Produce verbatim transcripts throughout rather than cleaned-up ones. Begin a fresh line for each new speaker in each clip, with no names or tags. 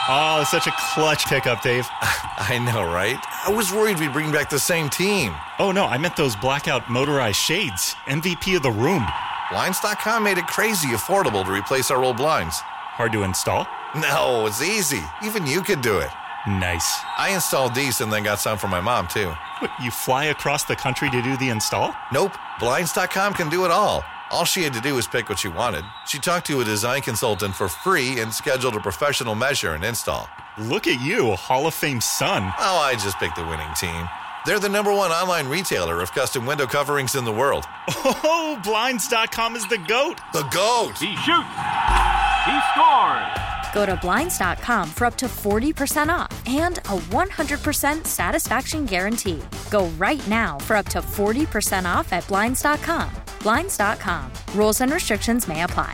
Oh, such a clutch pickup, Dave.
I know, right? I was worried we'd bring back the same team.
Oh, no, I meant those blackout motorized shades. M V P of the room.
Blinds dot com made it crazy affordable to replace our old blinds.
Hard to install?
No, it's easy. Even you could do it.
Nice.
I installed these and then got some for my mom, too.
What, you fly across the country to do the install?
Nope. Blinds dot com can do it all. All she had to do was pick what she wanted. She talked to a design consultant for free and scheduled a professional measure and install.
Look at you, a Hall of Fame son.
Oh, I just picked the winning team. They're the number one online retailer of custom window coverings in the world.
Oh, Blinds dot com is the GOAT.
The GOAT!
He shoots. He scores.
Go to Blinds dot com for up to forty percent off and a one hundred percent satisfaction guarantee. Go right now for up to forty percent off at Blinds dot com. Blinds dot com. Rules and restrictions may apply.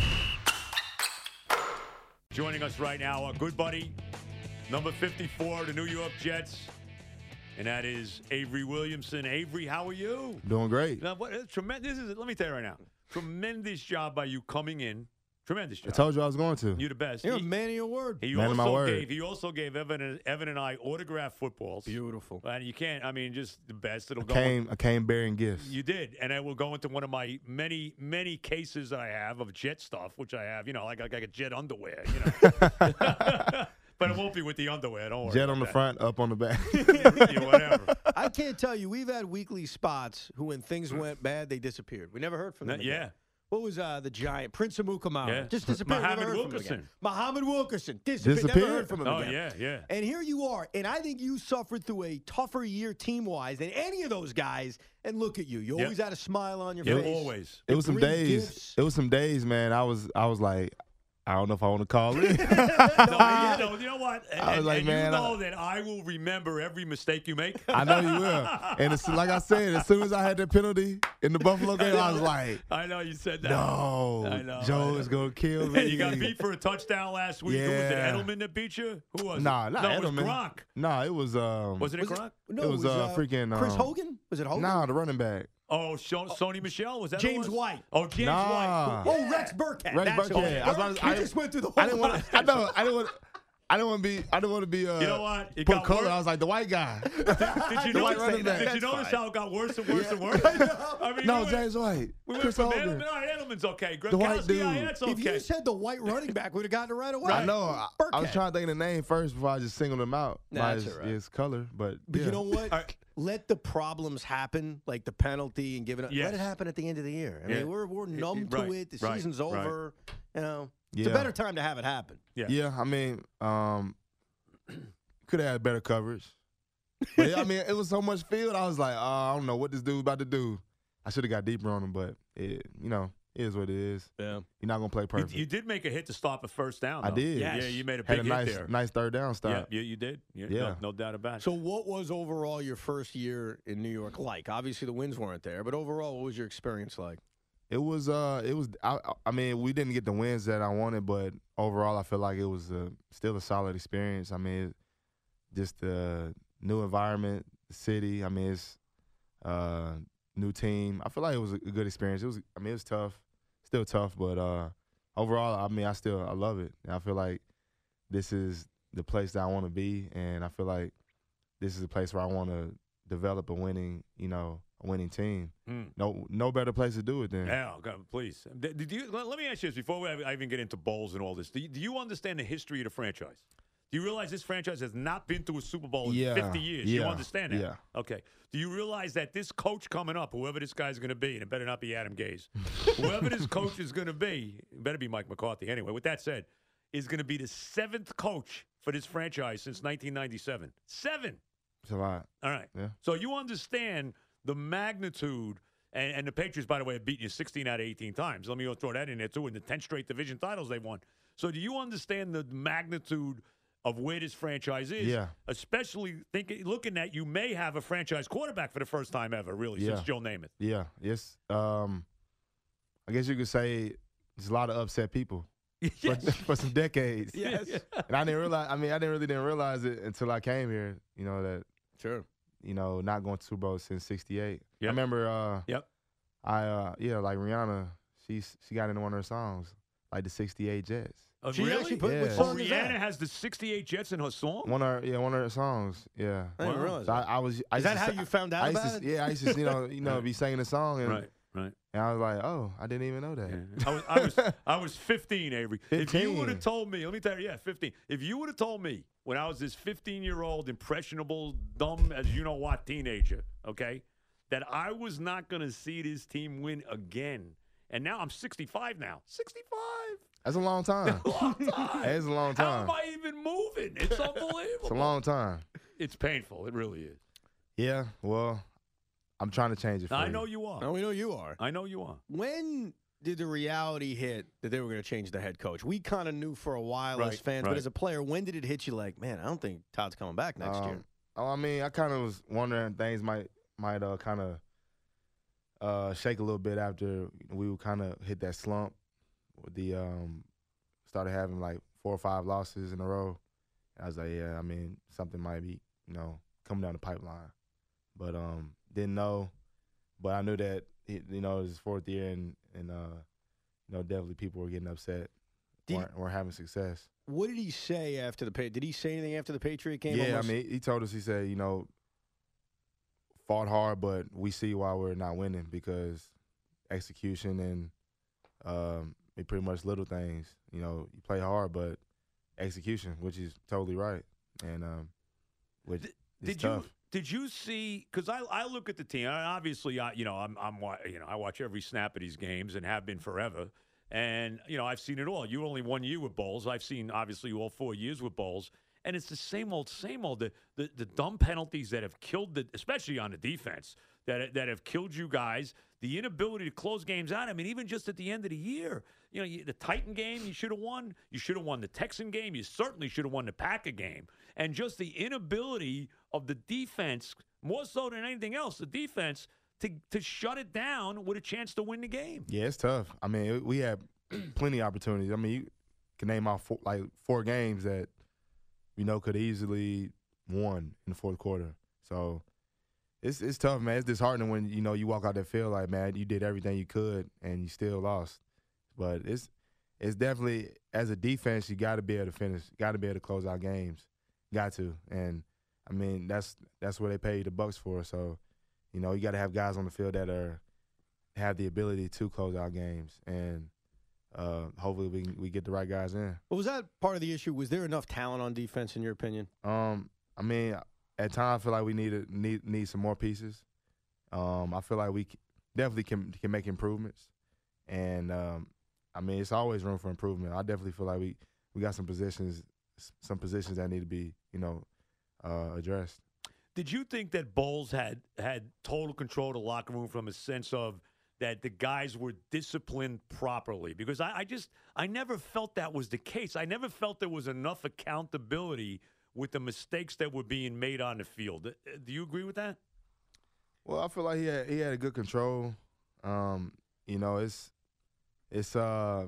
Joining us right now, our good buddy, number fifty-four, the New York Jets, and that is Avery Williamson. Avery, how are you?
Doing great.
Now, what, tremendous. This is, let me tell you right now, tremendous job by you coming in. Tremendous job.
I told you I was going to.
You're the best.
You're
he,
a man of your word.
He
man
also
of my word.
Gave, he also gave Evan and, Evan and I autographed footballs.
Beautiful.
And you can't, I mean, just the best. It'll
I
go.
came, I came bearing gifts.
You did, and I will go into one of my many, many cases that I have of Jet stuff, which I have, you know, like, like a Jet underwear, you know. But it won't be with the underwear. Don't worry.
Jet
about
on the
that.
front, up on the back.
Yeah, whatever.
I can't tell you. We've had weekly spots who, when things went bad, they disappeared. We never heard from them.
Yeah.
again. What was uh, the giant Prince of Mukamara?
Yeah.
Just disappeared.
Muhammad
Never heard from him
Wilkerson.
again. Muhammad Wilkerson disappeared. Never
Disappeared.
heard from him
Oh,
again.
yeah, yeah.
And here you are, and I think you suffered through a tougher year team-wise than any of those guys. And look at you. You
Yep.
always had a smile on your
Yeah,
face.
always.
It was some
Bring
days.
gifts.
It was some days, man. I was, I was like, I don't know if I want to call in.
No, you, know, you know what? And,
I was like,
and
man,
you
I-
know that I will remember every mistake you make.
I know you will. And it's, like I said, as soon as I had that penalty in the Buffalo game, I was like,
I know you said that.
no,
I know,
Joe
I know.
is gonna kill me.
And you got beat for a touchdown last week. Who was it,
Yeah.
Edelman that beat you? Who was
Nah,
it?
not
no,
Edelman.
it was Gronk.
Nah, it was um,
Wasn't it
Was it-
Gronk?
No,
It was, uh, freaking,
Chris
um,
Hogan. Was it Hogan?
nah, the running back.
Oh, Sho- Sony Michelle? Was that who it
James
was?
White.
Oh, James
Nah.
White.
Oh, Rex Burkhead.
Rex
That's
Burkhead.
who-
I was about to-
We
I-
just went through the whole
I didn't want to. I know. I didn't want. I didn't want to be. I didn't want to be. Uh,
You know what? It
put
got
color.
worse.
I was like the white guy.
Did you
The white
notice,
running back.
did you
That's
notice
fine.
how it got worse and worse and worse? I mean,
no,
we went,
James White.
we went
Chris
from
Hogan.
Edelman. All right, Edelman's okay.
The white
Gronkowski, yeah,
dude.
that's
If
okay.
you said the white running back, we'd have gotten it right away.
I know. I, I was
Burkhead.
trying to think of the name first before I just singled him out by
That's
his,
all right.
his color. But,
But
yeah.
you know what?
All right.
Let the problems happen, like the penalty and giving it.
Yes.
Let it happen at the end of the year. I
Yeah.
mean, we're we're numb
it-
to
right,
it. The
right,
season's
right.
over. You know, it's
Yeah.
a better time to have it happen.
Yeah.
Yeah, I mean, um, could have had better coverage. But yeah, I mean, it was so much field. I was like, oh, I don't know what this dude's about to do. I should have got deeper on him, but it, you know, it is what it is.
Yeah.
You're not gonna play
You,
perfect.
you did make a hit to stop a first down.
I
though.
did.
Yeah,
Yes.
you made a
Had
big
a nice,
hit there.
nice third down
Yeah,
stop.
you, you did. You,
Yeah.
no, no doubt about it.
So, what was overall your first year in New York like? Obviously, the wins weren't there, but overall, what was your experience like?
It was, uh, it was. I, I mean, we didn't get the wins that I wanted, but overall, I feel like it was uh still a solid experience. I mean, just the new environment, the city. I mean, it's uh, new team. I feel like it was a good experience. It was. I mean, it was tough, still tough, but uh, overall, I mean, I still I love it. And I feel like this is the place that I want to be, and I feel like this is a place where I want to develop a winning, you know, a winning team.
Mm.
No, no better place to do it than.
Yeah, God, please. Did did you? Let let me ask you this before we, I even get into bowls and all this. Do you, do you understand the history of the franchise? Do you realize this franchise has not been to a Super Bowl in
Yeah,
fifty years? You
yeah,
understand that?
yeah.
Okay. Do you realize that this coach coming up, whoever this guy's going to be, and it better not be Adam Gase, whoever this coach is going to be, it better be Mike McCarthy anyway. With that said, is going to be the seventh coach for this franchise since nineteen ninety-seven. Seven.
It's a lot.
All right.
Yeah.
So you understand the magnitude, and, and the Patriots, by the way, have beaten you sixteen out of eighteen times. Let me throw that in there, too, in the ten straight division titles they've won. So do you understand the magnitude of where this franchise is?
Yeah.
Especially thinking, looking at you may have a franchise quarterback for the first time ever, really,
Yeah.
since Joe Namath.
Yeah. Yes. Um, I guess you could say there's a lot of upset people for,
Yes.
for some decades.
Yes.
And I didn't realize. I mean, I didn't really didn't realize it until I came here. You know that.
Sure.
You know, not going to Super Bowl since sixty-eight.
Yep.
I remember. Uh,
Yep.
I uh, yeah, like Rihanna. She she got into one of her songs, like the sixty-eight Jets.
Oh,
She
really?
actually put
Yeah.
what
Oh,
song is
Rihanna
that?
has the sixty-eight Jets in her song?
One of her, yeah, one of her songs. Yeah.
I didn't realize
So I,
that.
I was. I
Is
used
that
to
how
si-
you found out
I used
about
to,
it?
Yeah, I used to, you know, you know, be singing the song, and,
Right, right.
and I was like, oh, I didn't even know that.
Yeah. I was, I was, I was fifteen, Avery. If you
fifteen.
would have told me, let me tell you, yeah, fifteen. If you would have told me when I was this fifteen-year-old impressionable, dumb as you know what teenager, okay, that I was not going to see this team win again, and now I'm sixty-five now, sixty-five.
That's a long time.
A long time.
That is a long
How
time.
am I even moving? It's unbelievable.
It's a long time.
It's painful. It really is.
Yeah. Well, I'm trying to change it. For
I
you.
know you are.
Oh, we know you are.
I know you are.
When did the reality hit that they were going to change the head coach? We kind of knew for a while
Right,
as fans,
right.
but as a player, when did it hit you like, man, I don't think Todd's coming back next year?
Um, Oh, I mean, I kind of was wondering things might might uh, kind of uh, shake a little bit after we would kind of hit that slump with the um, started having like four or five losses in a row. I was like, yeah, I mean, something might be, you know, coming down the pipeline. But um, didn't know. But I knew that, you know, it was his fourth year, and, and uh, you know, definitely people were getting upset,
Did-
weren't, weren't having success.
What did he say after the Pa- Did he say anything after the Patriot game?
Yeah,
Almost-
I mean, he told us, he said, you know, fought hard, but we see why we're not winning because execution and um, it pretty much little things. You know, you play hard, but execution, which is totally right, and um, which
Th-
is
Did
tough.
you did you see? Because I, I look at the team. I, obviously, I you know I'm I'm wa- you know I watch every snap of these games and have been forever. And you know I've seen it all. You only one year with Bowles. I've seen obviously all four years with Bowles. And it's the same old, same old. The, the the dumb penalties that have killed the, especially on the defense, that that have killed you guys. The inability to close games out. I mean, even just at the end of the year, you know, you, the Titan game you should have won. You should have won the Texan game. You certainly should have won the Packer game. And just the inability of the defense, more so than anything else, the defense to to shut it down with a chance to win the game.
Yeah, it's tough. I mean, we had plenty of opportunities. I mean, you can name out four, like four games that you know could easily won in the fourth quarter. So it's it's tough, man. It's disheartening when you know you walk out that field like, man, you did everything you could and you still lost. But it's it's definitely, as a defense, you got to be able to finish, got to be able to close out games, got to. And I mean, that's that's what they pay you the bucks for. So you know, you got to have guys on the field that are have the ability to close out games, and uh, hopefully we we get the right guys in.
But was that part of the issue? Was there enough talent on defense, in your opinion?
Um, I mean, at times I feel like we need need need some more pieces. Um, I feel like we c- definitely can can make improvements, and um, I mean, it's always room for improvement. I definitely feel like we, we got some positions some positions that need to be you know uh, addressed.
Did you think that Bowles had had total control of the locker room from a sense of that the guys were disciplined properly? Because I, I just I never felt that was the case. I never felt there was enough accountability with the mistakes that were being made on the field. Do you agree with that?
Well, I feel like he had he had a good control. Um, you know, it's it's uh,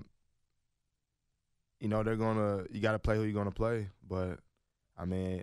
you know, they're gonna you got to play who you're gonna play, but I mean,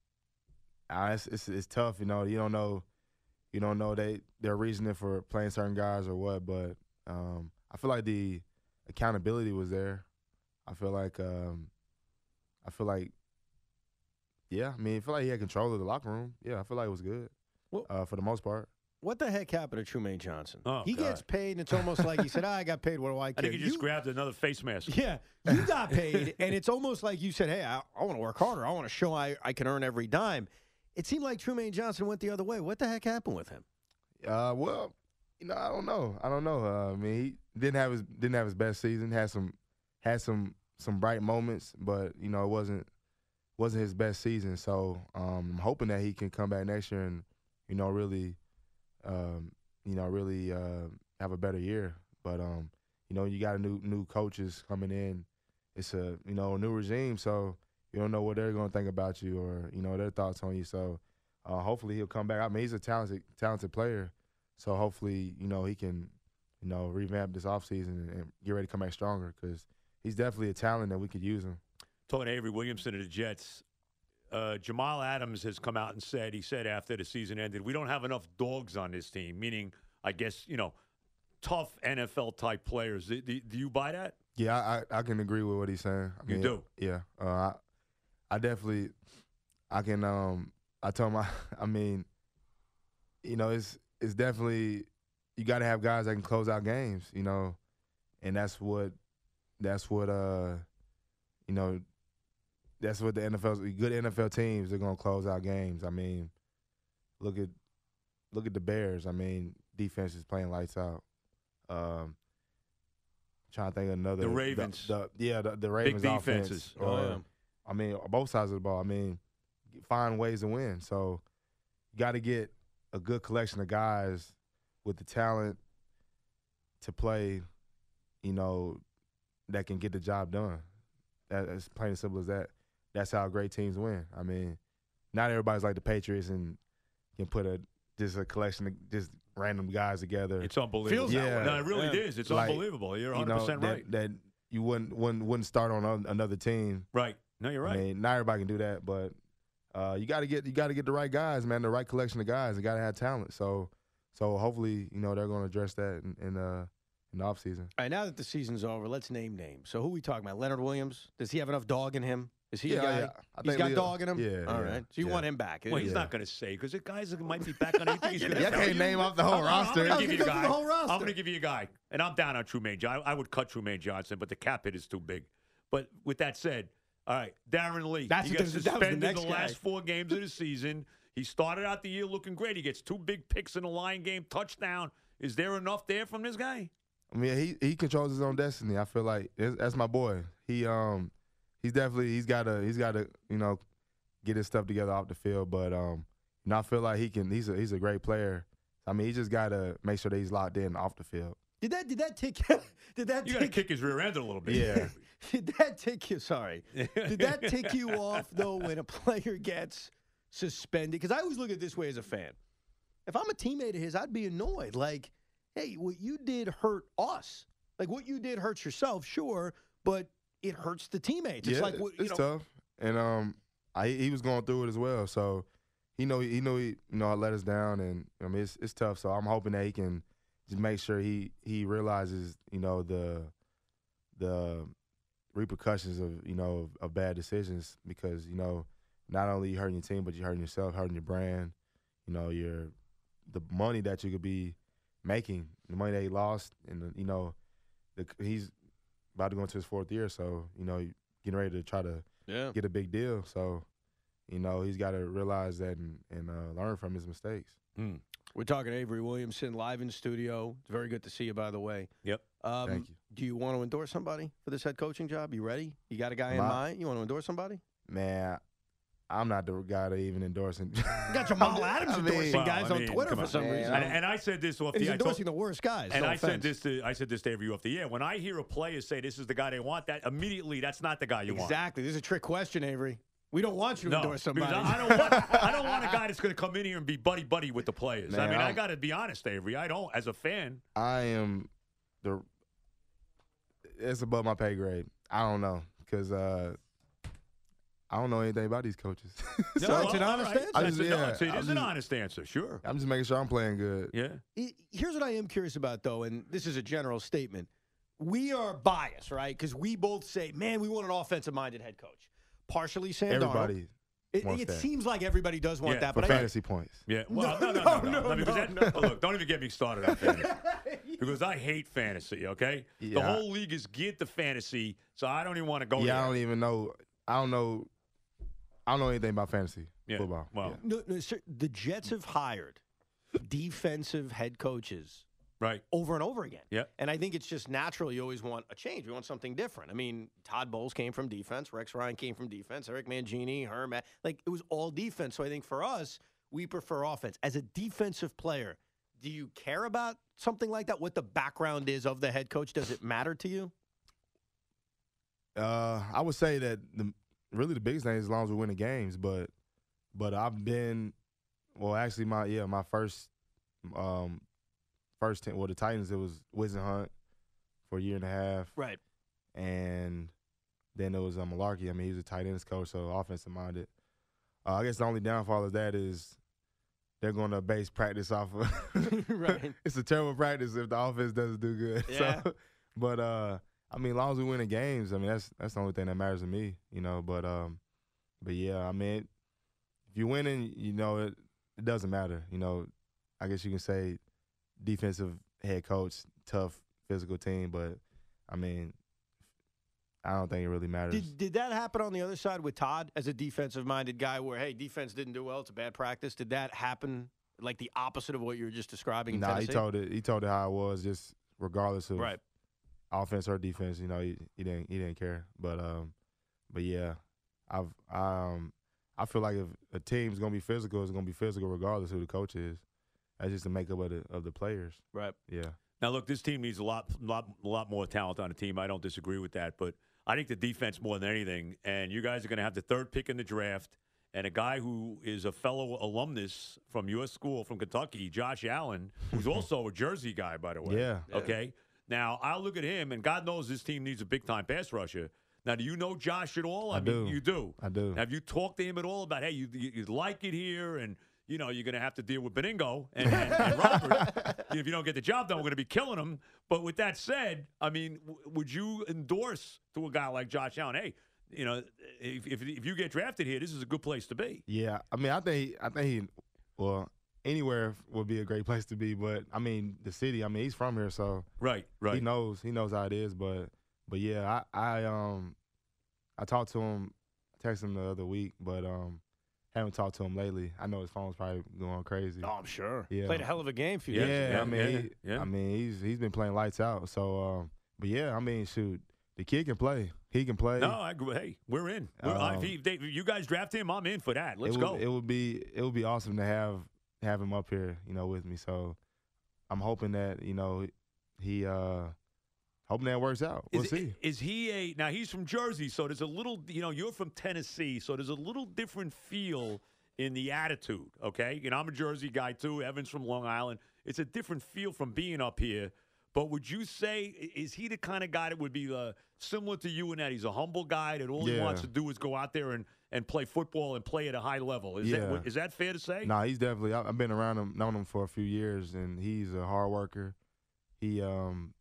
I, it's, it's it's tough. You know, you don't know, you don't know they their reasoning for playing certain guys or what, but um, I feel like the accountability was there. I feel like um, I feel like yeah, I mean, I feel like he had control of the locker room. Yeah, I feel like it was good.
Well,
uh, for the most part.
What the heck happened to Trumaine Johnson?
Oh,
he
God.
gets paid, and it's almost like he said, ah, I got paid. What do I
I
care?
think he just
You-
grabbed another face mask.
Yeah, you got paid, and it's almost like you said, hey, I, I want to work harder. I want to show I, I can earn every dime. It seemed like Trumaine Johnson went the other way. What the heck happened with him?
Uh, well, you know, I don't know. I don't know. Uh, I mean, he didn't have his didn't have his best season. Had some had some some bright moments, but you know, it wasn't wasn't his best season. So um, I'm hoping that he can come back next year and you know really, um, you know, really uh, have a better year. But um, you know, you got a new new coaches coming in. It's a you know a new regime, so you don't know what they're going to think about you or you know their thoughts on you. So uh, hopefully he'll come back. I mean, he's a talented talented player. So hopefully, you know, he can, you know, revamp this offseason and get ready to come back stronger because he's definitely a talent that we could use him.
Talking to Avery Williamson of the Jets, uh, Jamal Adams has come out and said, he said after the season ended, we don't have enough dogs on this team, meaning, I guess, you know, tough N F L-type players. Do, do, do you buy that?
Yeah, I, I can agree with what he's saying. I
You
mean,
do?
Yeah. Uh, I, I definitely, I can. Um, I told my, I mean, you know, it's it's definitely you got to have guys that can close out games. You know, and that's what, that's what, uh, you know, that's what the N F L, good N F L teams, they're gonna close out games. I mean, look at, look at the Bears. I mean, defense is playing lights out. Um, trying to think of another.
The Ravens.
The, the, yeah, the, the Ravens
Big
offense.
defenses.
Or,
Oh, yeah.
I mean, both sides of the ball. I mean, find ways to win. So you got to get a good collection of guys with the talent to play, you know, that can get the job done. That, it's plain and simple as that. That's how great teams win. I mean, not everybody's like the Patriots and can put a just a collection of just random guys together.
It's unbelievable.
Feels that
Yeah.
way.
No, it really
Yeah.
is. It's
Like,
unbelievable. You're
you
one
know,
hundred percent
that,
right.
that you wouldn't, wouldn't wouldn't start on a, another team.
Right. No, you're right.
I mean, not everybody can do that, but uh, you got to get you got to get the right guys, man. The right collection of guys. You got to have talent. So, so hopefully, you know, they're going to address that in in, uh, in the offseason.
All right, now that the season's over, let's name names. So who we talking about? Leonard Williams? Does he have enough dog in him? Is he
Yeah,
a guy?
yeah. I
He's
think
got
Leo-
dog in him?
yeah,
All
yeah,
right. So you
yeah.
want him back?
Well, he's
Yeah.
not going to say because the guys that might be back on anything. He's going to
Yeah, I can't name off the whole roster.
I'm
I
going
was
to give you a
gonna go
guy.
through the whole roster.
I'm going to give you a guy, and I'm down on Trumaine Johnson. I, I would cut Trumaine Johnson, but the cap hit is too big. But with that said, all right, Darren Lee.
That's
he
the-
got
that was the
suspended
next
the
guy.
last four games of the season. He started out the year looking great. He gets two big picks in the Lion game, touchdown. Is there enough there from this guy?
I mean, he he controls his own destiny. I feel like it's, that's my boy. He um he's definitely he's got to he's got to you know get his stuff together off the field. But um you know I feel like he can. He's a he's a great player. I mean, he just got to make sure that he's locked in off the field.
Did that did that take did that
You got to
take
kick his rear end a little bit.
Yeah.
did that take you sorry. Did that tick you off though when a player gets suspended? Because I always look at it this way as a fan. If I'm a teammate of his, I'd be annoyed. Like, hey, what you did hurt us. Like what you did hurts yourself, sure, but it hurts the teammates. It's
yeah,
like what, you
it's
know,
tough. And um, I, he was going through it as well. So he know he know he you know I let us down, and I mean it's it's tough. So I'm hoping that he can just make sure he he realizes you know the the repercussions of you know of, of bad decisions, because you know not only you hurting your team, but you're hurting yourself, hurting your brand. You know your the money that you could be making, the money that he lost, and the, you know the, he's about to go into his fourth year, so you know getting ready to try to
yeah.
get a big deal. So you know he's got to realize that and, and uh, learn from his mistakes.
Hmm.
We're talking to Avery Williamson live in studio. It's very good to see you, by the way.
Yep.
Um,
Thank you.
Do you want to endorse somebody for this head coaching job? You ready? You got a guy in
My-
mind? You want to endorse somebody?
Man, I'm not the guy to even endorsing.
You got Jamal Adams
I mean-
endorsing
Well,
guys
I
on
mean,
Twitter
come
for
on.
some
Man,
reason.
And, and I said this off
And
the
he's
I told-
endorsing the worst guys.
And
no
I said
offense.
this to I said this to Avery off the air. When I hear a player say this is the guy they want, that immediately that's not the guy you want.
Exactly. This is a trick question, Avery. We don't want you to
No,
endorse
because
somebody.
I, I don't want I don't want a guy that's going to come in here and be buddy buddy with the players. I
Man,
mean, I
I'm-
got to be honest, Avery. I don't, as a fan.
I am the. It's above my pay grade. I don't know because uh, I don't know anything about these coaches.
No,
so
it's an
all
honest
right.
answer.
I
That's
just-
a- no,
yeah,
it's- it
I'm
is an
just-
honest answer. Sure.
I'm just making sure I'm playing good.
Yeah.
I- Here's what I am curious about, though, and this is a general statement. We are biased, right? Because we both say, man, we want an offensive-minded head coach. Partially Sam Darnold.
Everybody
It,
wants
it
that.
seems like everybody does want
Yeah,
that,
for
but I,
fantasy points.
Yeah. Well, no, no,
No,
no, no.
no,
no, because
no,
that- Look, don't even get me started on fantasy. Because I hate fantasy, okay? The
Yeah.
whole league is geared to fantasy, so I don't even want to go
Yeah,
there.
I don't even know. I don't know. I don't know anything about fantasy
Yeah,
football.
well,
Yeah.
no, no, sir, the Jets have hired defensive head coaches
Right.
over and over again.
Yep.
And I think it's just natural. You always want a change. You want something different. I mean, Todd Bowles came from defense. Rex Ryan came from defense. Eric Mangini, Herm, like it was all defense. So I think for us, we prefer offense. As a defensive player, do you care about something like that? What the background is of the head coach? Does it matter to you?
Uh, I would say that the really the biggest thing is as long as we win the games. But but I've been well, actually my yeah my first um first ten well the Titans it was Whisenhunt for a year and a half,
Right.
and then it was um, Malarkey. I mean, he was a tight ends coach, so offensive minded. Uh, I guess the only downfall of that is they're going to base practice off of.
Right.
It's a terrible practice if the offense doesn't do good.
Yeah.
So, but uh, I mean, as long as we win the games, I mean, that's that's the only thing that matters to me, you know. But um, but yeah, I mean, if you're winning, you know, it, it doesn't matter. You know, I guess you can say defensive head coach, tough physical team, but I mean, I don't think it really matters.
Did, did that happen on the other side with Todd as a defensive-minded guy where, hey, defense didn't do well, it's a bad practice? Did that happen like the opposite of what you were just describing in
Nah,
Tennessee?
he told it. He told it how it was, just regardless of
Right.
offense or defense. You know, he, he didn't he didn't care. But um, but yeah, I've um, I feel like if a team's gonna be physical, it's gonna be physical regardless of who the coach is. That's just the makeup of the of the players.
Right.
Yeah.
Now, look, this team needs a lot, lot, lot more talent on the team. I don't disagree with that, but I think the defense more than anything. And you guys are going to have the third pick in the draft, and a guy who is a fellow alumnus from your school, from Kentucky, Josh Allen, who's also a Jersey guy, by the way.
Yeah.
Okay. Now, I look at him, and God knows this team needs a big-time pass rusher. Now, do you know Josh at all?
I
mean,
do.
You do.
I do.
Have you talked to him at all about, hey, you you, you like it here, and you know you're going to have to deal with Beningo and, and, and Robert. If you don't get the job done, we're going to be killing them. But with that said, I mean, w- would you endorse to a guy like Josh Allen, hey, you know, if, if if you get drafted here, this is a good place to be?
Yeah. I mean, I think I think he, well, anywhere would be a great place to be. But I mean, the city. I mean, he's from here, so
Right, right.
he knows he knows how it is. But but yeah, I I um I talked to him, texted him the other week, but um haven't talked to him lately. I know his phone's probably going crazy.
Oh, I'm sure.
Yeah.
Played a hell of a game for you.
Yeah,
yeah,
I mean,
yeah,
he,
yeah.
I mean, he's he's been playing lights out. So, um, but yeah, I mean, shoot, the kid can play. He can play.
No, I agree. Hey, we're in. We're,
Um,
if, he, if they, if you guys draft him, I'm in for that. Let's
it
go.
would, It would be it would be awesome to have have him up here, you know, with me. So, I'm hoping that you know he uh hoping that works out. We'll
is,
see.
Is he a now? He's from Jersey, so there's a little. You know, you're from Tennessee, so there's a little different feel in the attitude. Okay, you know, I'm a Jersey guy too. Evan's from Long Island. It's a different feel from being up here. But would you say, is he the kind of guy that would be uh, similar to you in that he's a humble guy that all he
Yeah.
wants to do is go out there and, and play football and play at a high level? Is,
Yeah.
that, is that fair to say?
Nah, he's definitely. I- I've been around him, known him for a few years, and he's a hard worker. He um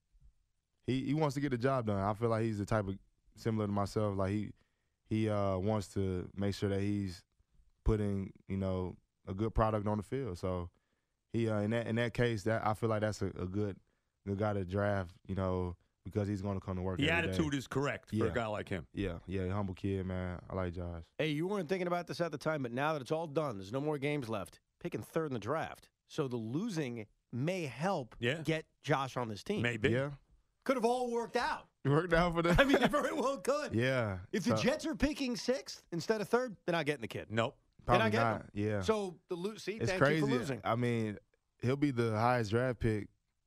he he wants to get the job done. I feel like he's the type of similar to myself. Like he he uh wants to make sure that he's putting you know a good product on the field. So he uh, in that in that case, that I feel like that's a, a good good guy to draft. You know because he's going to come to work.
The
every day.
attitude is correct for a
Yeah.
guy like him.
Yeah, yeah, humble kid, man. I like Josh.
Hey, you weren't thinking about this at the time, but now that it's all done, there's no more games left. Picking third in the draft. So the losing may help
Yeah.
get Josh on this team.
Maybe.
Yeah,
Could have all worked out.
it worked out for them.
I mean, it very well could.
yeah.
If the
So-
Jets are picking sixth instead of third, they're not getting the kid.
Nope.
They're
probably
not getting
not.
him.
Yeah.
So the lo- see,
It's
thank
crazy.
you for losing.
I mean, he'll be the highest draft pick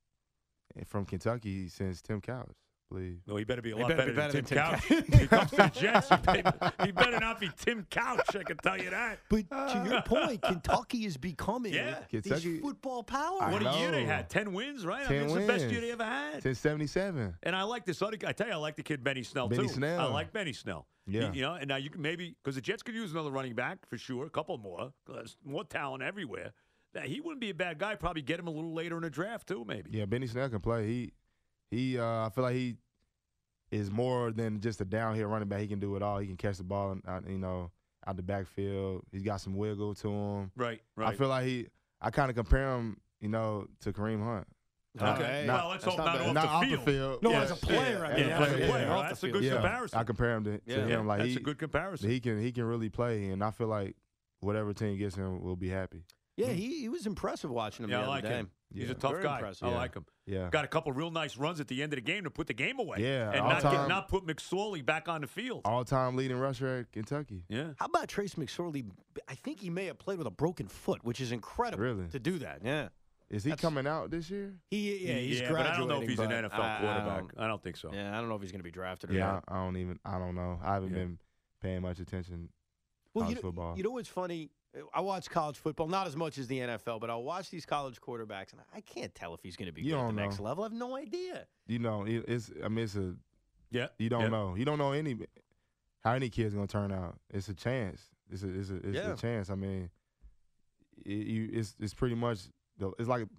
from Kentucky since Tim Couch, I believe.
No, he better be a
He
lot
better
better,
be
than
better
Tim
than Tim
Couch. he comes to the Jets. He better, he better not be Tim Couch. I can tell you that.
But to your point, Kentucky is becoming
Yeah.
this
Kentucky-
football power.
I
What a year they
know.
had. Ten wins, right? I
ten
mean, it's
wins.
the best year they ever had.
Since seventy-seven.
And I like this other guy. I tell you, I like the kid Benny Snell
Benny
too.
Snell.
I like Benny Snell.
Yeah.
You, you know, and now you can maybe because the Jets could use another running back for sure, a couple more, there's more talent everywhere. Now, he wouldn't be a bad guy. Probably get him a little later in the draft too, maybe.
Yeah, Benny Snell can play. He, he. Uh, I feel like he is more than just a downhill running back. He can do it all. He can catch the ball, and out, you know, out the backfield. He's got some wiggle to him.
Right, right.
I feel like he. I kind of compare him, you know, to Kareem Hunt. Not-
Okay.
not-
well, let's
that's
hope
not
not,
bad.
off
not
the
off
field.
the field.
No,
Yeah.
as a player, I
Yeah,
mean,
yeah,
as a
as a
player,
player.
off the
That's a
field.
good
Yeah,
comparison.
I compare him to, to
Yeah.
him. Like
That's
he,
a good comparison.
he can he can really play, and I feel like whatever team gets him will be happy.
Yeah, he, he was impressive watching him
yeah,
the
I
other
like
day.
him. He's
Yeah.
a tough
Very
guy.
impressive.
I
Yeah.
like him.
Yeah.
Got a couple real nice runs at the end of the game to put the game away.
Yeah,
and
all
not get,
time-
not put McSorley back on the field.
All-time leading rusher at Kentucky.
Yeah.
How about Trace McSorley? I think he may have played with a broken foot, which is incredible
Really?
to do that. Yeah.
Is he
That's-
coming out this year?
He, yeah, he's
yeah,
graduating.
but I don't know if he's an
but
N F L
I- I
quarterback.
don't-
I don't think so.
Yeah, I don't know if he's going to be drafted or
Yeah,
not.
I, I don't even. I don't know. I haven't
Yeah.
been paying much attention.
Well,
college
you know,
football.
you know what's funny? I watch college football, not as much as the N F L, but I'll watch these college quarterbacks, and I can't tell if he's going to be
You
good at the
don't
next
know.
level. I have no idea.
You know, it, it's. I mean, it's a.
Yeah.
You don't
yeah.
know. You don't know any how any kid's gonna turn out. It's a chance. It's a. It's a. It's
Yeah.
a chance. I mean, it, you. It's. It's pretty much. the- It's like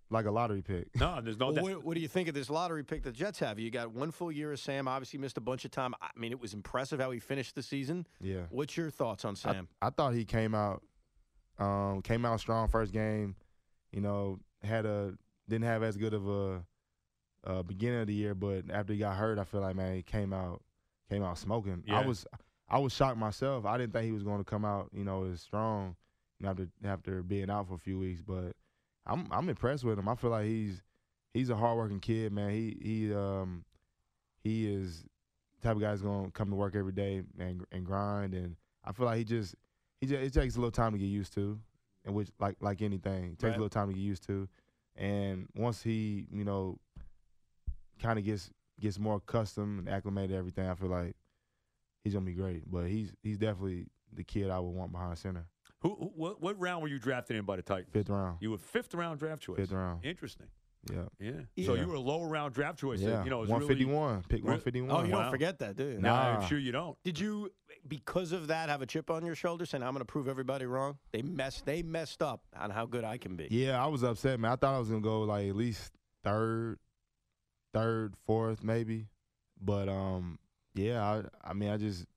like a lottery pick.
No, there's no
Well,
doubt.
what, what do you think of this lottery pick the Jets have? You got one full year of Sam. Obviously missed a bunch of time. I mean, it was impressive how he finished the season.
Yeah.
What's your thoughts on Sam?
I, I thought he came out um, came out strong first game. You know, had a didn't have as good of a, a beginning of the year, but after he got hurt, I feel like man he came out came out smoking.
Yeah.
I was I was shocked myself. I didn't think he was going to come out you know as strong you know, after after being out for a few weeks, but I'm I'm impressed with him. I feel like he's he's a hardworking kid, man. He he um he is the type of guy that's gonna come to work every day and and grind, and I feel like he just he just it takes a little time to get used to, and which like like anything, it takes
Right.
a little time to get used to, and once he you know kind of gets gets more accustomed and acclimated to everything, I feel like he's gonna be great. But he's he's definitely the kid I would want behind center.
Who, who what, what round were you drafted in by the Titans?
Fifth round.
You were fifth round draft choice.
Fifth round.
Interesting.
Yeah.
Yeah. So
Yeah.
you were a lower round draft choice.
Yeah.
You know, it was
one
really,
fifty-one. Pick
Re-
one fifty-one.
Oh, you
wow.
don't forget that, do you?
No,
Nah.
I'm sure you don't.
Did you, because of that, have a chip on your shoulder saying, I'm going to prove everybody wrong? They messed, they messed up on how good I can be.
Yeah, I was upset, man. I thought I was gonna go like at least third, third, fourth, maybe. But um, yeah, I, I mean, I just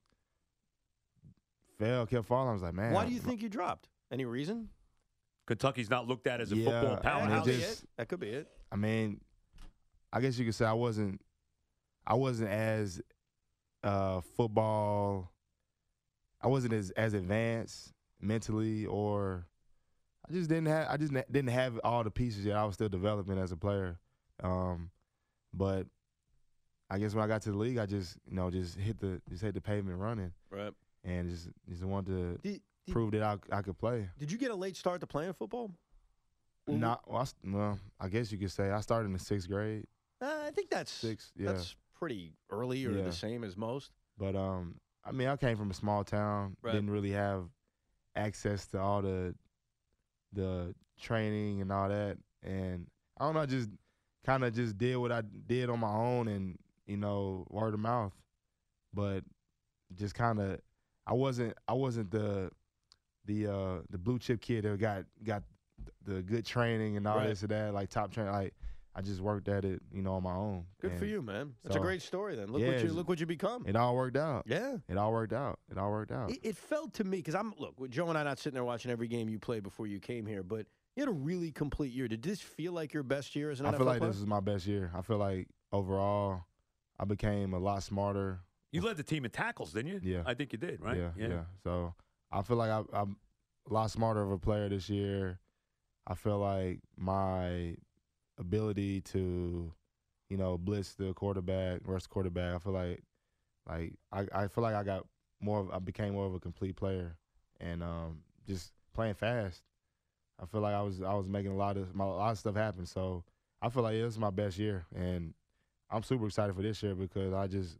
fell, kept falling. I was like, man,
Why do you think you dropped? Any reason?
Kentucky's not looked at as a
Yeah,
football
I
That
mean,
powerhouse.
could be
just-
it. That could be it.
I mean, I guess you could say I wasn't, I wasn't as uh, football. I wasn't as as advanced mentally, or I just didn't have. I just n- didn't have all the pieces yet. I was still developing as a player. Um, but I guess when I got to the league, I just you know just hit the just hit the pavement running,
Right.
and just just wanted to
Did, did,
prove that I I could play.
did you get a late start to playing football?
Not well, I, s- well, I guess you could say I started in the sixth grade,
Uh, I think that's
sixth, yeah.
that's pretty early or
Yeah.
the same as most.
But um, I mean, I came from a small town,
Right.
didn't really have access to all the the training and all that, and I don't know, I just kind of just did what I did on my own, and you know, word of mouth. But just kind of, I wasn't I wasn't the the uh, the blue chip kid that got got the good training and all
Right.
this and that, like top training. Like I just worked at it, you know, on my own.
Good for
And
you, man. That's a
so-
great story. Then look
Yeah,
what you
it's-
look what you become.
It all worked out.
Yeah.
It all worked out. It all worked out.
It, it felt to me because I'm look with Joe and I not sitting there watching every game you played before you came here, but you had a really complete year. Did this feel like your best year as an
I
N F L
feel like
player?
this is my best year. I feel like overall, I became a lot smarter.
You led the team in tackles, didn't you?
Yeah.
I think you did, right?
Yeah, yeah. So I feel like I, I'm a lot smarter of a player this year. I feel like my ability to, you know, blitz the quarterback, rush the quarterback. I feel like, like I, I feel like I got more. Of, I became more of a complete player, and um, just playing fast. I feel like I was I was making a lot of my, a lot of stuff happen. So I feel like yeah, this is my best year, and I'm super excited for this year because I just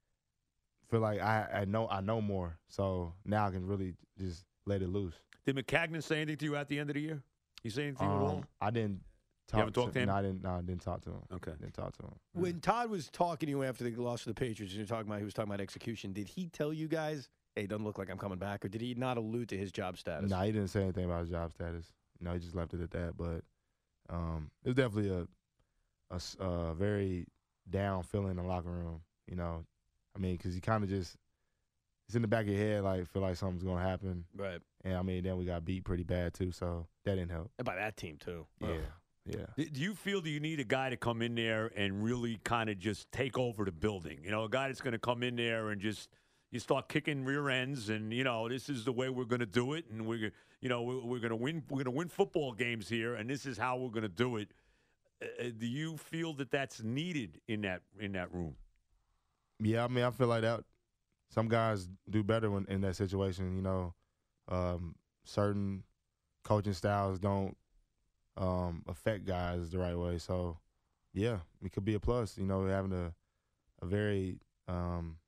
feel like I, I know I know more. So now I can really just let it loose.
Did McCagnon say anything to you at the end of the year? You say anything at all?
Um, I didn't talk
haven't talked to him?
No, I didn't. No, I didn't talk to him.
Okay.
Didn't talk to him.
When Todd was talking to you after they lost to the Patriots, and you're talking about he was talking about execution. Did he tell you guys, "Hey, it doesn't look like I'm coming back," or did he not allude to his job status?
No, he didn't say anything about his job status. No, he just left it at that. But um, it was definitely a, a s- a very down feeling in the locker room. You know, I mean, because you kind of just it's in the back of your head, like feel like something's gonna happen.
Right.
And I mean, then we got beat pretty bad too, so that didn't help.
And by that team too.
Yeah,
Ugh.
yeah.
Do do you feel that you need a guy to come in there and really kind of just take over the building? You know, a guy that's going to come in there and just you start kicking rear ends, and you know, this is the way we're going to do it, and we're you know we're, we're going to win. We're going to win football games here, and this is how we're going to do it. Uh, do you feel that that's needed in that in that room?
Yeah, I mean, I feel like that. Some guys do better when in that situation. You know, um, certain coaching styles don't um, affect guys the right way. So, yeah, it could be a plus. You know, having a a very, um,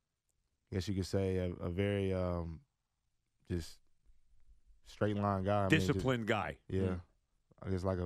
I guess you could say, a, a very um, just straight line guy. I mean, just-
Disciplined guy.
yeah, I guess like a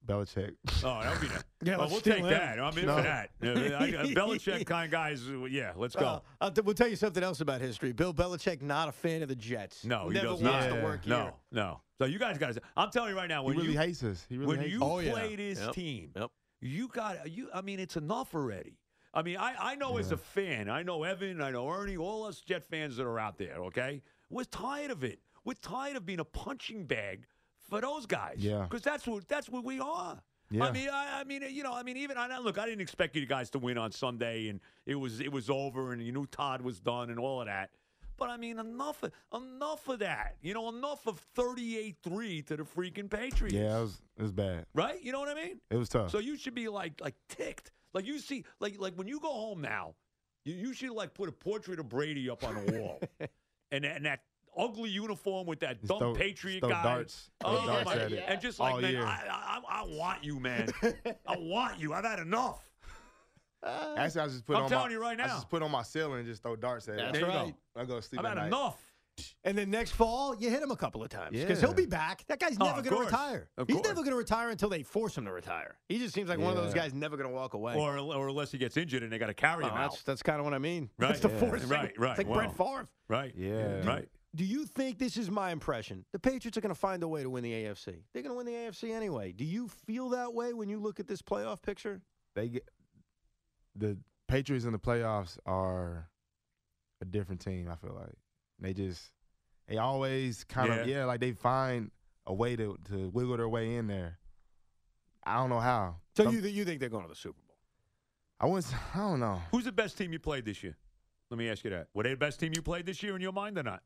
Belichick.
Oh, that would be nice.
Yeah,
well,
let's
we'll
steal
take
him.
that. I'm in
No.
for that. Yeah, I, I, Belichick kind of guys. uh, Yeah, let's go.
Uh, I'll t- we'll tell you something else about history. Bill Belichick, not a fan of the Jets.
no, he
Never
does
wants
not.
to work
no,
here.
no. So you guys got to. I'm telling you right now,
He
when
really
you
hates us. He really
when
hates
you
us.
Oh, yeah.
played his
Yep.
team,
Yep.
you got you. I mean, it's enough already. I mean, I, I know as a fan, I know Evan, I know Ernie, all us Jet fans that are out there. Okay, we're tired of it. We're tired of being a punching bag for those guys.
Yeah.
because that's what that's what we are.
Yeah.
I mean, I, I mean, you know, I mean, even I look, I didn't expect you guys to win on Sunday, and it was it was over, and you knew Todd was done, and all of that. But I mean, enough of enough of that. You know, enough of thirty-eight three to the freaking Patriots.
Yeah, it was it was bad.
Right? You know what I mean?
It was tough.
So you should be like like ticked. Like you see, like like when you go home now, you, you should like put a portrait of Brady up on a wall, and and that ugly uniform with that
Just
dumb
throw-
Patriot
just throw
guy.
darts. Throw
Oh
darts
my!
at it
And just like
all
man,
year.
I, I I want you, man. I want you. I've had enough.
Actually, I just put
I'm
on
telling
my,
you right
I
now.
just put on my ceiling and just throw darts at it.
That's
There you go.
right.
I go to sleep
I've
at
had
night.
enough.
And then next fall, you hit him a couple of times because
Yeah.
he'll be back. That guy's
Oh,
never
of
going to
course.
retire.
Of
He's
course.
never going to retire until they force him to retire. He just seems like one of those
Yeah.
guys never going to walk away.
Or or unless he gets injured and they got to carry
Oh,
him
that's
out.
that's kind of what I mean.
Right.
That's the
Yeah.
forcing.
Right, right.
It's like
Wow.
Brett Favre.
Right.
Yeah.
Right.
Do you think this is my impression? The Patriots are going to find a way to win the A F C. They're going to win the A F C anyway. Do you feel that way when you look at this playoff picture?
They get the Patriots in the playoffs are a different team. I feel like they just they always kind of
Yeah.
yeah, like they find a way to to wiggle their way in there. I don't know how.
So
Some-
you th- you think they're going to the Super Bowl?
I was I don't know.
Who's the best team you played this year? Let me ask you that. Were they the best team you played this year in your mind or not?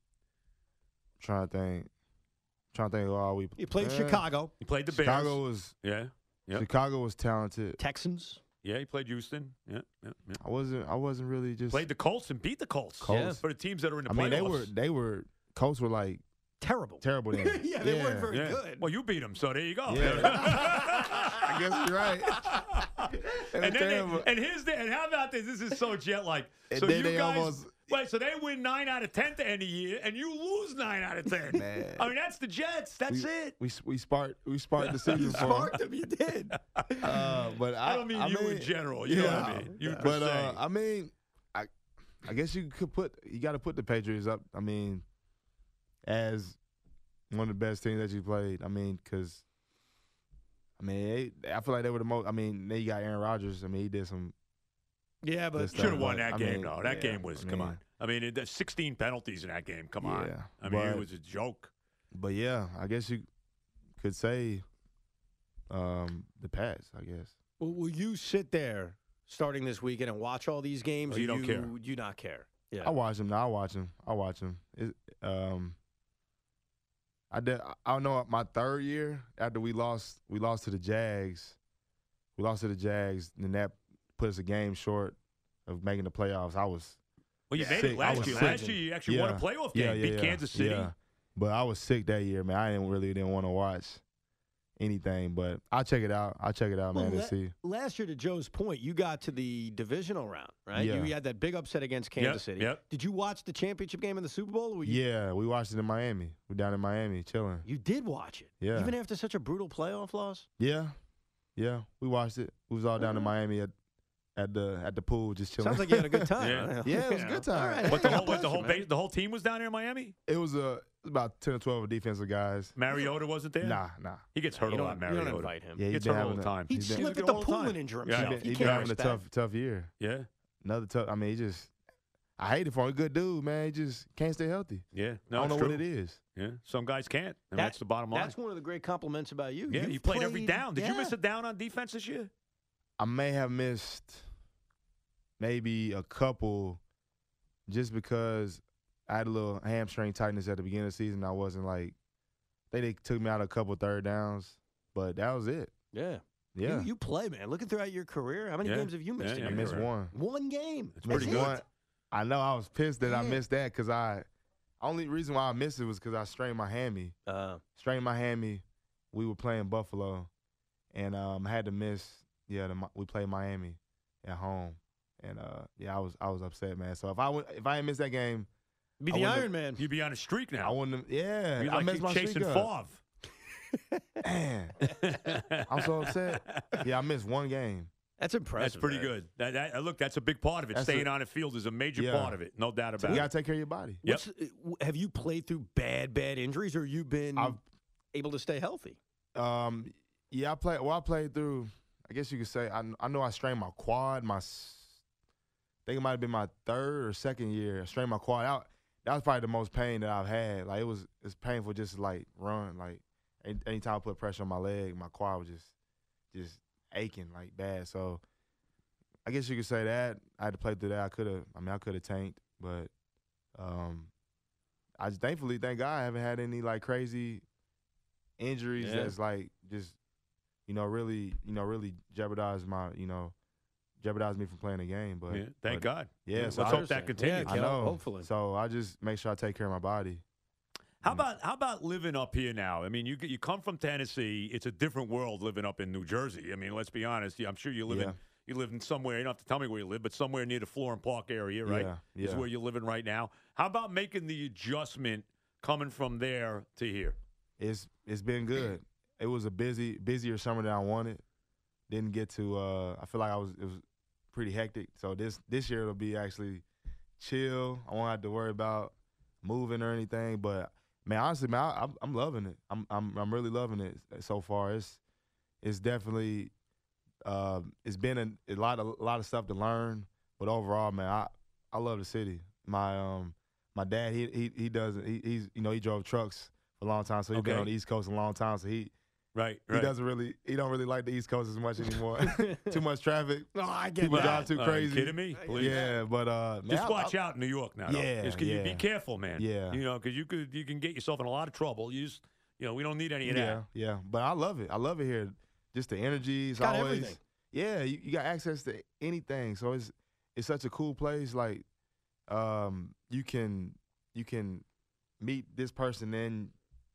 trying to think. trying to think who all we
You played
uh,
Chicago,
You played the Bears.
Chicago was
Yeah. Yep.
Chicago was talented.
Texans.
Yeah, he played Houston. Yeah, yeah, yeah.
I wasn't I wasn't really just
Played the Colts and beat the Colts.
Colts.
Yeah. For the teams that are in the
I mean
playoffs.
they were they were Colts were like
Terrible.
terrible then.
yeah, they weren't very
Yeah.
good.
Well, you beat them, so there you go.
Yeah. I guess you're right. They were
And, then
terrible.
they, and here's the and how about this? This is so jet like.
And
So
then
you
they
guys
almost-
wait. So they win nine out of ten to end the year, and you lose nine out of ten.
Man.
I mean that's the Jets. That's
we,
it.
We we sparked we sparked the season
You
for
sparked them. You did.
Uh, but I,
I don't mean
I
you in
mean,
general. You know what I
yeah.
mean? You per
But
se.
uh, I mean, I I guess you could put you got to put the Patriots up. I mean, as one of the best teams that you played. I mean, because I mean, they, I feel like they were the most. I mean, then you got Aaron Rodgers. I mean, he did some.
Yeah, but
Good stuff.
Should have won
but,
that
I
game,
mean,
though. That
yeah,
game was,
I
come
mean-
on. I mean, it, there's sixteen penalties in that game. Come on.
Yeah,
I mean, it
but-
was a joke.
But yeah, I guess you could say um, the Pats. I guess.
Will, will you sit there starting this weekend and watch all these games?
Oh, you
or
don't care.
You not care. Yeah.
I watch him. Now I watch him. I watch him. It, um, I did. I don't know. My third year after we lost, we lost to the Jags. We lost to the Jags, and that put us a game short of making the playoffs. I was
Well, you
Yeah.
made
Sick.
it
I
last
was
year.
sick.
Last year, you actually won a playoff game.
Yeah, yeah,
Beat
yeah,
Kansas City.
yeah. But I was sick that year, man. I didn't really didn't want to watch anything. But I'll check it out. I'll check it out,
Well,
man,
la-
and see.
Last year, to Joe's point, you got to the divisional round, right?
Yeah.
You had that big upset against Kansas
Yep,
City.
yep.
Did you watch the championship game in the Super Bowl? Or were you,
Yeah, we watched it in Miami. We're down in Miami, chilling.
You did watch it.
Yeah.
Even after such a brutal playoff loss?
Yeah, yeah, we watched it. We was all down in
Okay.
Miami at at the at the pool, just chilling.
Sounds like you had a good time.
Yeah.
Yeah, it was a good time.
All right.
But the
Hey,
whole,
God
but the
bless
whole,
you,
base,
man.
the whole team was down there in Miami.
It was a it was about ten or twelve defensive guys.
Mariota wasn't there.
Nah, nah.
He gets hurt
You
a lot.
don't, you
Mariota.
don't invite him.
Yeah,
He
he's
gets
been
hurt all
having
the
a-
time.
He'd
he's been-
slip
He's
at
good
the
all the
pool
time.
and injure
Yeah.
himself.
He
He
been, he been
can't
having a
respect.
tough tough year.
Yeah,
Another tough. I mean, he just I hate it for him. Good dude, man. He just can't stay healthy.
yeah. No,
I don't know
it's
what
true.
it is.
Yeah, some guys can't, and
That-
that's the bottom line.
That's one of the great compliments about you.
yeah,
You've
you played, every
played-
down. Did you
yeah.
miss a down on defense this year?
I may have missed maybe a couple just because I had a little hamstring tightness at the beginning of the season. I wasn't like they, they took me out a couple third downs, but that was it.
Yeah.
Yeah,
You, you play, man. Looking throughout your career, how many
Yeah.
games have you missed
Yeah,
in
I
your
yeah.
missed
career?
one.
One game.
It's
That's
pretty
it.
good.
One. I know I was pissed that I
Yeah.
missed that because I only reason why I missed it was because I strained my hammy.
Uh,
Strained my hammy. We were playing Buffalo, and um, I had to miss. Yeah, the, we played Miami at home, and uh, yeah, I was I was upset, man. So if I would, if I didn't miss that game,
be
I
the
wouldn't
Iron Man.
You'd be on a streak
I
now.
wouldn't. have- Yeah,
You're
I
like
missed my
chasing
streak up.
Favre.
Man, I'm so upset. Yeah, I missed one game.
That's impressive.
That's pretty
man.
good. That, that, uh, look, that's a big part of it.
That's
Staying
a-
on the field is a major
Yeah.
part of it. No doubt
So
about
you
it.
gotta take care of your body.
Yep.
What's, uh, w- have you played through bad, bad injuries, or you been
I've-
able to stay healthy?
Um, yeah, I played. Well, I played through. I guess you could say. I, I know I strained my quad. My, s- I think it might have been my third or second year. I strained my quad out. That was probably the most pain that I've had. Like it was, it's painful just to like run. Like any, anytime I put pressure on my leg, my quad was just, just aching like bad. So, I guess you could say that I had to play through that. I could have. I mean, I could have tanked, but, um, I just thankfully, thank God, I haven't had any like crazy injuries
Yeah.
that's like just, you know, really, you know, really jeopardize my, you know, jeopardize me from playing the game. But
Yeah, thank
but,
God.
Yeah, so
Let's
I,
hope that continues.
Yeah,
I
Kel,
know.
hopefully.
So I just make sure I take care of my body.
How about how about living up here now? I mean, you you come from Tennessee. It's a different world living up in New Jersey. I mean, let's be honest. I'm sure you live
Yeah.
in you live in somewhere. You don't have to tell me where you live, but somewhere near the Florham Park area, right?
Yeah,
Is
yeah.
where you're living right now. How about making the adjustment coming from there to here?
It's it's been good. It was a busy busier summer than I wanted. Didn't get to. Uh, I feel like I was. It was pretty hectic. So this this year it'll be actually chill. I won't have to worry about moving or anything. But man, honestly, man, I, I'm I'm loving it. I'm I'm I'm really loving it so far. It's it's definitely uh, it's been a, a lot of a lot of stuff to learn. But overall, man, I I love the city. My um my dad he he he does he, he's you know he drove trucks for a long time, so he's been
Okay.
on the East Coast a long time. So he
Right,
he
right.
doesn't really he don't really like the East Coast as much anymore. Too much traffic.
No, I get
People
that.
drive too
Are you
crazy.
kidding me? Please.
Yeah, but uh, man,
Just
I-
watch
I-
out in New York now. though.
Yeah,
Just 'cause you be
yeah.
careful, man.
Yeah.
You know, because you could you can get yourself in a lot of trouble. You just you know we don't need any of
Yeah,
that.
yeah. But I love it. I love it here. Just the energy. It's
Got
always
everything.
yeah. You, you got access to anything, so it's it's such a cool place. Like, um, you can you can meet this person, then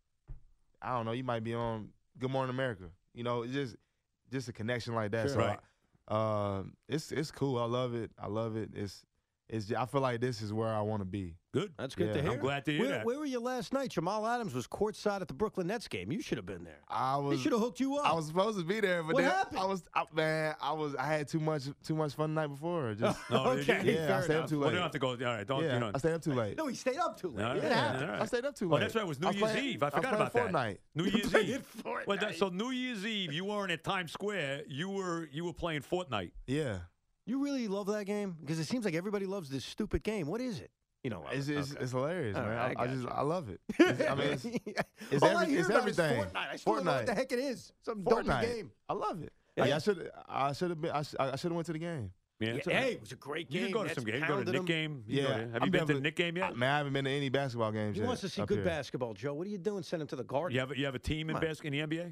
I don't know. You might be on Good Morning America. You know, it's just just a connection like that.
Sure.
So,
Right.
uh, it's it's cool. I love it. I love it. It's it's. I feel like this is where I want to be.
Good.
That's good
Yeah.
to hear.
I'm glad to hear
where,
that.
Where were you last night? Jamal Adams was courtside at the Brooklyn Nets game. You should have been there.
I
They
was
should have hooked you up.
I was supposed to be there, but
What
then
happened?
I was I, man. I was I had too much too much fun the night before. Just
Oh, did
okay,
you?
yeah, I
fair
stayed
enough.
up too
Well,
late.
you don't have to go. All right, don't
yeah,
you know?
I stayed up too late.
No, he stayed up too late.
All right,
It
yeah,
happened.
all right.
I stayed up too
Oh,
late.
that's right. It was New
I was
Year's
playing-
Eve. I
was
forgot
playing
about that.
Fortnite.
New
You
Year's
played
Eve.
Fortnite.
Well, that, so New Year's Eve, you weren't at Times Square. You were you were playing Fortnite.
Yeah,
You really love that game? Because it seems like everybody loves this stupid game. What is it? You know,
it's it's,
okay.
it's hilarious,
All
man.
right, I
I, I
got
just
you.
I love it. It's- I mean, it's, it's
All I
every-
hear
it's
about is
everything.
Fortnite. I still don't know what the
Fortnite.
heck it is. Some dopey
Fortnite.
game.
I love it.
Yeah.
Like, I should I should have been I, sh- I should have went to the game.
Yeah,
Yeah,
it's all right.
hey, it was a great game.
You can go to
Nets
some games. You go to
pounded
the Nick
them.
game. You
Yeah,
go to- have
I'm
you been to the
definitely-
Nick game yet?
I, man, I haven't been to any basketball games
He
yet.
wants to see
up
good
here.
basketball, Joe. What are you doing? Send him to the Garden.
You have you have a team in
Come on.
basket in the N B A?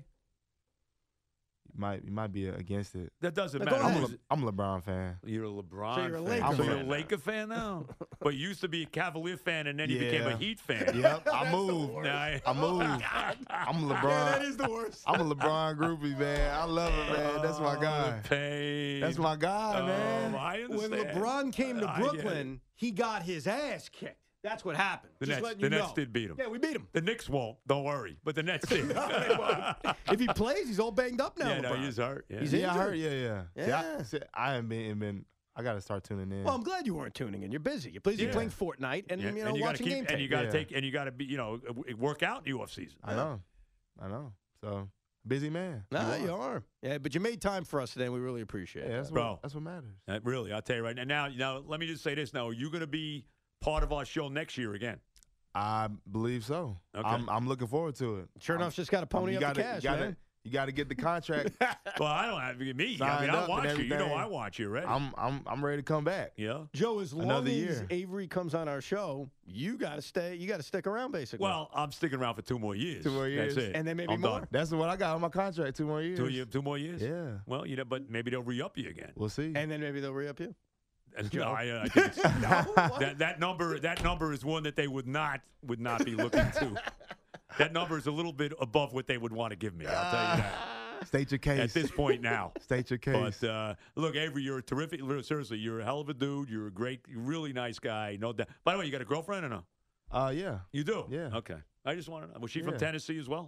You might you might be against it.
That doesn't
Now, go
matter.
I'm
ahead.
a, I'm a LeBron fan.
You're a LeBron
So you're a
fan.
Laker
so
fan
you're a
now.
Laker fan now? But you used to be a Cavalier fan, and then you became a
Yeah.
Heat fan.
Yep, I moved.
Nah,
I moved. I'm a LeBron.
Yeah, that is the worst.
I'm a LeBron groupie, man. I love it, man. That's my guy.
Oh, pain.
That's my guy,
Oh,
man.
I
When
understand.
LeBron came to
I get it.
Brooklyn, he got his ass kicked. That's what happened.
The
Just
Nets,
letting
the
you
Nets
know.
did beat him.
Yeah, we beat him.
The Knicks won't. Don't worry. But the Nets did.
If he plays, he's all banged up now.
yeah, no,
LeBron.
he's hurt. Yeah.
He's
Yeah, I
injured.
heard. Yeah, yeah. See, I,
Yeah.
see, I haven't been. been I got to start tuning in.
Well, I'm glad you weren't tuning in. You're busy. You're busy
Yeah.
playing Fortnite and
Yeah,
you know
and you gotta
watching
keep,
game
and you
tape.
got to
Yeah.
take, and you got to be, you know, w- work out in U F season.
I know. I know. So busy man.
Nah,
You
you
are.
are. Yeah, but you made time for us today. and We really appreciate
Yeah,
it.
that's
Bro.
what that's what matters.
Uh, really, I'll tell you right now. Now, now, let me just say this. Now, are you going to be part of our show next year again?
I believe so.
Okay.
I'm I'm looking forward to it.
Sure enough, just got to pony
you
up
gotta,
the cash,
you gotta,
man.
You got to get the contract.
Well, I don't have me. I mean,
Signed
I
up
watch
and
you. You know,
everything.
I watch you, right?
I'm I'm I'm ready to come back.
yeah.
Joe, as long
Another
as
year.
Avery comes on our show, you got to stay. You got to stick around, basically.
Well, I'm sticking around for two more years.
Two more years.
That's it.
and then maybe
I'm
more.
done.
That's what I got on my contract. Two more years.
Two, year, two more years.
Yeah.
Well, you know, but maybe they'll re-up you again.
We'll see.
And then maybe they'll re-up you.
No, I, uh, I think it's, that that number that number is one that they would not would not be looking to. That number is a little bit above what they would want to give me. I'll tell you that
State your case.
at this point now.
State your case.
But uh, look, Avery, you're a terrific. Seriously, you're a hell of a dude. You're a great, really nice guy. No doubt. By the way, you got a girlfriend or no?
uh, yeah.
You do.
Yeah.
Okay. I just want to know. Was she from
Yeah.
Tennessee as well?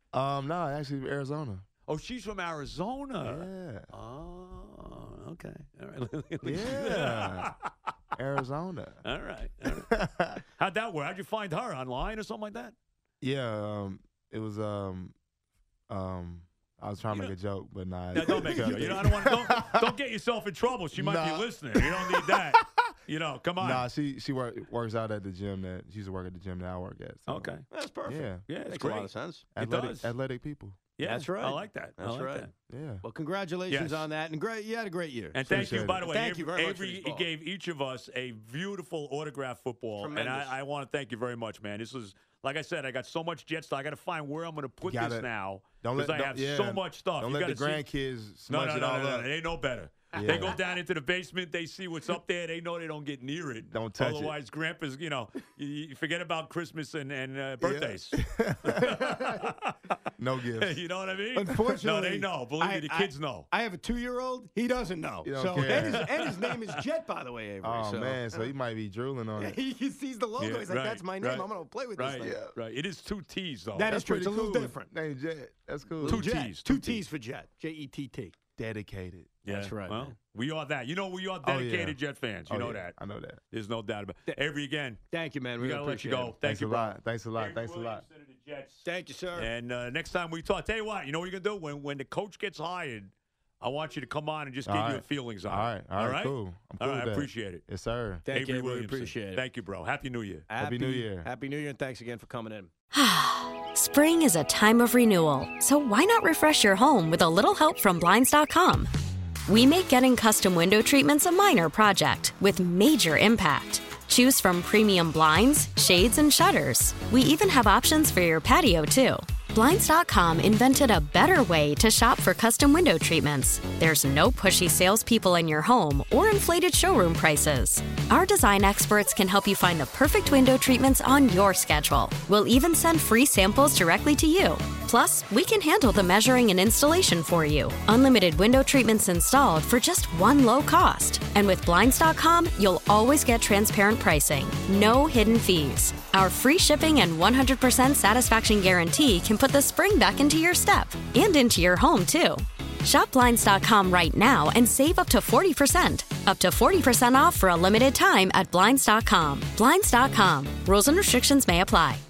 Um, no, actually Arizona.
Oh, she's from Arizona.
Yeah.
Oh, okay. All right.
Yeah. Arizona.
All right. All right. How'd that work? How'd you find her? Online or something like that?
Yeah, um, it was um, um, I was trying to
You
make a joke, but nah.
No, don't make a joke. You know, I don't want. Don't, don't get yourself in trouble. She might
Nah.
be listening. You don't need that. You know, come on.
Nah, she she work, works out at the gym that she used to work at the gym that I work at. So.
Okay.
That's perfect.
Yeah.
Yeah, it's
Makes
great.
a lot of sense.
It
Athletic,
does.
athletic people.
Yeah,
That's right.
I like that.
That's
I like
right.
that.
Yeah.
Well, congratulations
Yes.
on that, and great. You had a great year.
And thank you,
Appreciate
by
it.
the way.
Thank
Avery,
you very much for
Avery
this ball.
gave each of us a beautiful autographed football,
Tremendous.
and I, I want to thank you very much, man. This was, like I said, I got so much jet stuff. I got to find where I'm going to put
Gotta-
this now
Don't let
because I
don't-
have
yeah.
so much stuff.
Don't
You
let the
gotta see-
grandkids
No,
smudge
no,
it
no,
all
no, no,
up.
They know better.
Yeah.
They go down into the basement. They see what's up there. They know they don't get near it.
Don't touch it.
Otherwise, Grandpa's, you know, you, you forget about Christmas and, and uh, birthdays.
No gifts.
You know what I mean?
Unfortunately,
No, they know. Believe
I-
me, the
I-
kids know.
I have a two-year-old. He doesn't know.
You don't
so
care.
And, his, and his name is Jet, by the way, Avery.
Oh
so.
man, so he might be drooling on it.
he sees the logo.
Yeah,
He's like,
right,
"That's my name.
right,
I'm gonna play with
Right,
this thing."
right. It is two T's, though.
That
That's
is true.
pretty
It's a little
cool.
different.
Name Jet. That's cool.
Two
Jet.
T's,
Two
two
T's
T's.
for Jet. J E T T.
Dedicated.
Yeah,
That's right,
Well,
man.
we are that. You know, we are
Oh, yeah.
dedicated Jet fans. You
Oh,
know
yeah,
that.
I know that.
There's no doubt about it. Avery, again,
Thank you, man.
we
We
got to let you
appreciate
go.
it.
Thank
Thanks
you,
a
bro.
lot. Thanks a lot.
Avery
Thanks a lot.
Williamson of the Jets.
Thank you, sir.
And uh, next time we talk, tell you what, you know what you're going to do? When when the coach gets hired, I want you to come on and just
All
give
right.
your feelings on
All
it.
right. All right. Cool. I'm
All
cool
right,
with
I
that.
appreciate it.
Yes, sir.
Thank
Avery
you. We
Williamson.
appreciate it.
Thank you, bro. Happy New Year.
Happy New Year.
Happy New Year, and thanks again for coming in.
Spring is a time of renewal, so why not refresh your home with a little help from Blinds dot com? We make getting custom window treatments a minor project with major impact. Choose from premium blinds, shades, and shutters. We even have options for your patio, too. Blinds dot com invented a better way to shop for custom window treatments. There's no pushy salespeople in your home or inflated showroom prices. Our design experts can help you find the perfect window treatments on your schedule. We'll even send free samples directly to you. Plus, we can handle the measuring and installation for you. Unlimited window treatments installed for just one low cost. And with Blinds dot com, you'll always get transparent pricing. No hidden fees. Our free shipping and one hundred percent satisfaction guarantee can put the spring back into your step and into your home, too. Shop Blinds dot com right now and save up to forty percent. Up to forty percent off for a limited time at Blinds dot com. Blinds dot com. Rules and restrictions may apply.